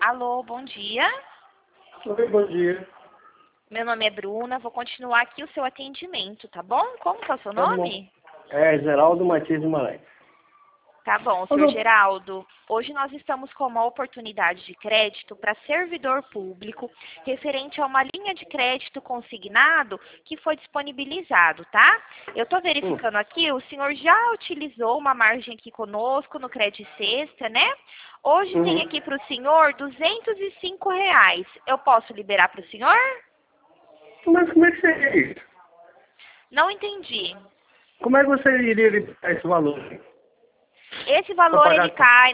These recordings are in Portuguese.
Alô, bom dia. Oi, bom dia. Meu nome é Bruna, vou continuar aqui o seu atendimento, tá bom? Como que é o seu Tá bom. nome? É Geraldo Matias Guimarães. Tá bom, senhor Geraldo. Hoje nós estamos com uma oportunidade de crédito para servidor público referente a uma linha de crédito consignado que foi disponibilizado, tá? Eu estou verificando aqui, o senhor já utilizou uma margem aqui conosco no Crédito Sexta, né? Hoje tem aqui para o senhor R$ 205. Eu posso liberar para o senhor? Mas como é que seria isso? Não entendi. Como é que você iria liberar esse valor? Esse Pra valor pagar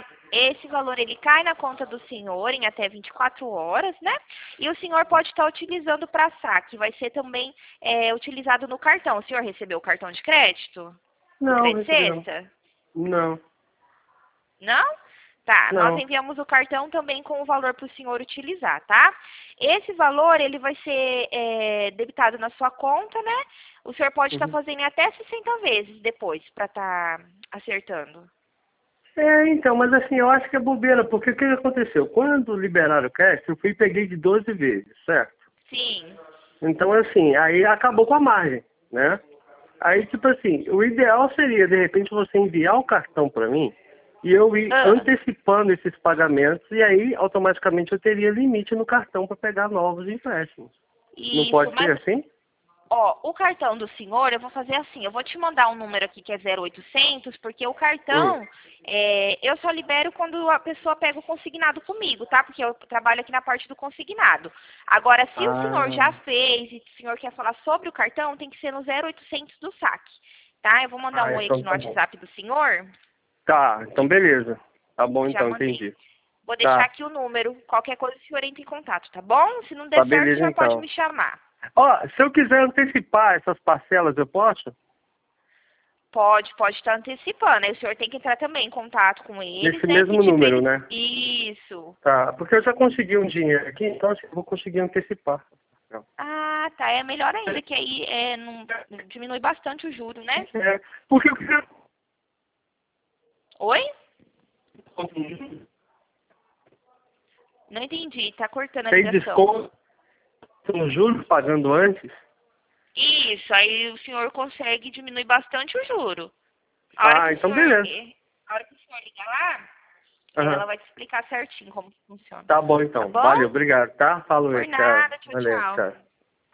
ele cai na conta do senhor em até 24 horas, né? E o senhor pode estar utilizando para saque, vai ser também utilizado no cartão. O senhor recebeu o cartão de crédito? Do Não, Crédito recebi não. Sexta? Não. Não? Tá, nós Não. enviamos o cartão também com o valor para o senhor utilizar, tá? Esse valor, ele vai ser debitado na sua conta, né? O senhor pode estar fazendo em até 60 vezes depois para estar acertando. Então, mas assim, eu acho que é bobeira, porque o que aconteceu? Quando liberaram o cash, eu fui e peguei de 12 vezes, certo? Sim. Então, assim, aí acabou com a margem, né? Aí, tipo assim, o ideal seria, de repente, você enviar o cartão para mim e eu ir antecipando esses pagamentos e aí, automaticamente, eu teria limite no cartão para pegar novos empréstimos. Não Isso, pode ser mas, assim? ó, o cartão do senhor, eu vou fazer assim, eu vou te mandar um número aqui que é 0800, porque o cartão, eu só libero quando a pessoa pega o consignado comigo, tá? Porque eu trabalho aqui na parte do consignado. Agora, se o senhor já fez e o senhor quer falar sobre o cartão, tem que ser no 0800 do saque, tá? Eu vou mandar um oi Então aqui no tá bom. WhatsApp do senhor. Tá, então beleza. Tá bom, Já então, mandei. entendi. Vou deixar Tá, aqui o número. Qualquer coisa o senhor entra em contato, tá bom? Se não tá der certo, o beleza senhor pode então. me chamar. Ó, se eu quiser antecipar essas parcelas, eu posso? Pode estar antecipando. Aí o senhor tem que entrar também em contato com eles, Nesse né? mesmo Pedir pra número, eles. né? Isso. Tá, porque eu já consegui um dinheiro aqui, então acho que eu vou conseguir antecipar. Ah, tá. É melhor ainda, que aí não, diminui bastante o juro, né? Porque eu queria... Oi? Não entendi. Tá cortando a Tem ligação. desconto no juros pagando antes? Isso. Aí o senhor consegue diminuir bastante o juro. A hora que o Então senhor, beleza. a hora que o senhor ligar lá, Aham. ela vai te explicar certinho como que funciona. Tá bom Tá então. bom? Valeu, obrigado, tá? Falou aí, Por tchau. nada. Tchau, Valeu, tchau. tchau.